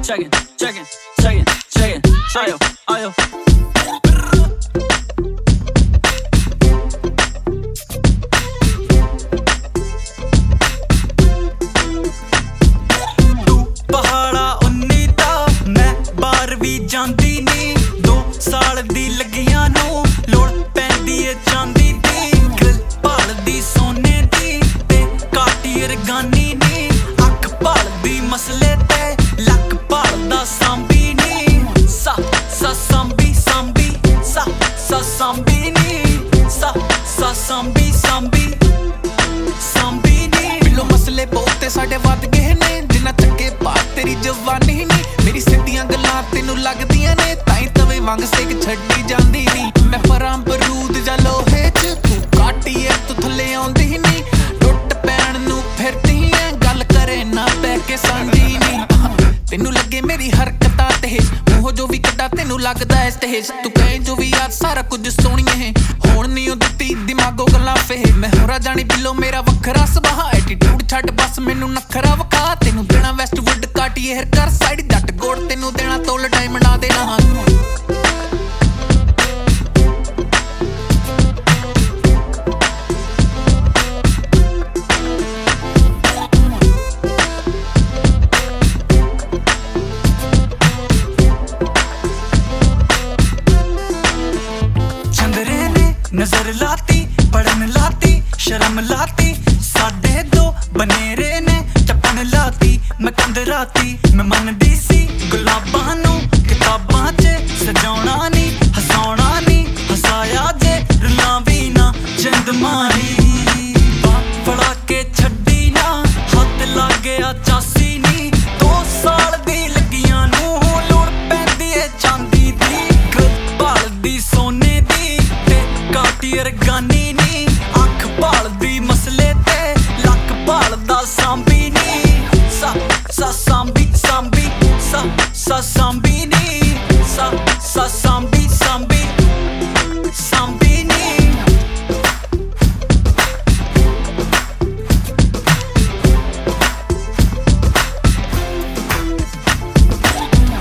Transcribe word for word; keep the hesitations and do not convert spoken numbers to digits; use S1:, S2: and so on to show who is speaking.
S1: checking, checking, checking, checking. Ayo, ayo. ਜਾਂਦੀ ਨੀ ਦੋ ਸਾਲ ਦੀ ਲੱਗੀਆਂ ਨੂੰ ਲੋੜ ਪੈਂਦੀ ਏ ਚਾਂਦੀ ਦੀ ਗ੍ਰਿਲ ਭਾਲਦੀ ਸੋਨੇ ਦੀ ਤੇ ਕਾਟੀਅਰ ਗਾਨੀ ਨੀ ਅੱਖ ਭਾਲਦੀ ਮਸਲੇ ਤੇ ਲੱਕ ਭਾਲਦਾ ਸਾਂਭੀ ਨੀ ਸਾ ਸਾ ਸਾਂਭੀ ਸਾਂਭੀ ਸਾ ਸਾ ਸਾਂਭੀ ਨੀ ਸਾ ਸਾ ਸਾਂਭੀ ਸਾਂਭੀ ਸਾਂਭੀ ਨੀ ਬਿੱਲੋ ਮਸਲੇ ਬਹੁਤੇ ਸਾਡੇ ਵੱਧ ਗਏ ਨੇ ਜਿੰਨਾ ਚੱਕੇ ਪਾ ਤੇਰੀ ਜਵਾਨੀ ਨੀ ਮੇਰੀ ਸਿੱਧੀਆਂ ਗੱਲਾਂ ਤੈਨੂੰ ਲੱਗਦੀਆਂ ਨੇ ਤਾਈ ਤਵੇ ਵਾਂਗ ਸਿੱਕ ਛੱਡੀ ਜਾਂਦੀ ਨੀ ਮੈਂ ਪਰਾਂ ਬਰੂਦ ਜਾਂ ਲੋਹੇ ਚ ਤੂੰ ਕਾਟੀ ਐ ਤੂੰ ਥੱਲੇ ਆਉਂਦੀ ਨੀ ਟੁੱਟ ਪੈਣ ਨੂੰ ਫਿਰਦੀ ਐ ਗੱਲ ਕਰੇ ਨਾ ਬਹਿ ਕੇ ਸਾਂਝੀ ਨੀ ਤੈਨੂੰ ਲੱਗੇ ਮੇਰੀ ਹਰਕਤਾਂ ਤੇ ਮੂੰਹ ਜੋ ਵੀ ਕੱਢਾ ਤੈਨੂੰ ਲੱਗਦਾ ਐ ਸਟੇਜ ਤੂੰ ਕਹੇ ਜੋ ਵੀ ਯਾਦ ਸਾਰਾ ਕੁਝ ਸੋਹਣੀਏ ਹੁਣ ਨੀ ਉਹ ਦਿੱਤੀ ਦਿਮਾਗੋਂ ਗੱਲਾਂ ਫੇ ਮੈਂ ਹੋਰਾ ਜਾਣੀ ਬਿੱਲੋ ਮੇਰਾ ਵੱਖਰਾ ਸੁਭਾਅ ਐਟੀਟਿਊਡ ਛੱਡ ਬਸ ਮੈਨੂੰ ਨਖਰਾ ਵਿਖਾ ਤੈਨੂੰ ਦੇਣਾ ਵੈਸਟਵੁੱਡ ਕਾਟੀਏ ਕਰ ਸਾਈਡ ਜੱਟ ਗੋੜ ਤੈਨੂੰ ਦੇਣਾ ਤੋਲ ਡਾਇਮੰਡਾਂ ਦੇ ਨਾ नजर लाती पढ़न लाती शर्म लाती साढ़े दो बनेरे ने टपन लाती मैं कंदराती मैं मनदी सी गुलाबां नू किताबां च सजाउणा नी हसाउणा नी हसाया जे रुलां भी ना जिंद मारी फड़ा के छड्डी ना हत्थ लग गया चासी नी दो साल दी लगियां नू लोड़ पैंदी ए चांदी दी गल भालदी सोने ਕਾਟੀਅਰ ਗਾਨੀ ਨੀ ਅੱਖ ਭਾਲਦੀ ਮਸਲੇ ਤੇ ਲੱਕ ਭਾਲਦਾ ਸਾਂਭੀ ਨੀ ਸਾ ਸਾ ਸਾਂਭੀ ਸਾਂਭੀ ਸਾ ਸਾ ਸਾਂਭੀ